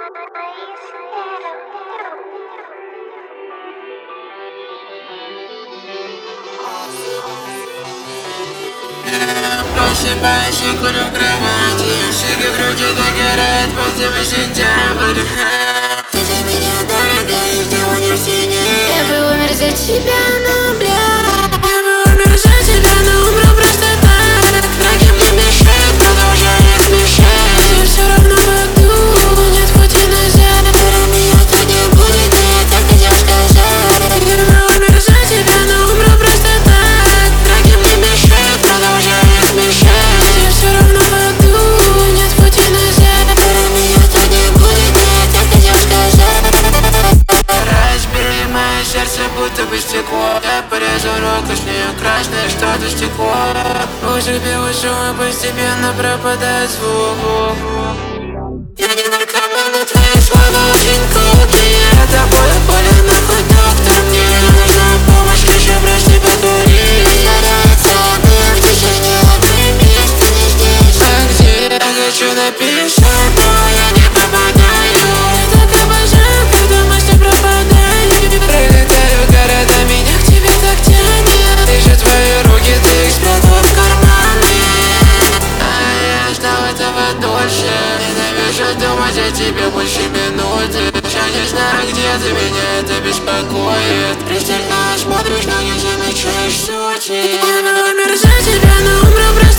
Просыпаюсь и курю в кровати, шаги в груди догорает, позывы сентябрь. Ты для меня дорога, и ждала не в сине. Я бы умер за тебя, но бля. Я бы умер за тебя, но умру просто так. Враги мне мешают, продолжают смешать. Я все равно в аду, нет пути назад. Меня так не будет, и я так хотел сказать. Я бы умер за тебя, но умру просто так. Враги мне мешают, продолжают смешать. Я все равно в аду, нет пути назад. Меня так не будет, и я так хотел сказать. Разбери мое сердце, будто бы стекло. Я порезал руку, с нее красное что-то стекло. Уши белый шум, постепенно пропадает звук. Я не наркоман, но твои слова очень колкие. Это боль, нахуй, доктор. Мне нужна помощь, хочу просто покурить. Заряется дым в тишине, мы вместе не здесь. А где я хочу написать, но я не попадаю. Я так обожаю, когда мысли пропадают. Пролетаю города, меня к тебе так тянет. Вижу твои руки, ты их спрятала в карманы. А я ждал этого дольше. Ненавижу думать о тебе больше минуты. Я не знаю, где ты, меня это беспокоит. Пристально смотришь, но не замечаешь сути. Я бы умер за тебя, но умру просто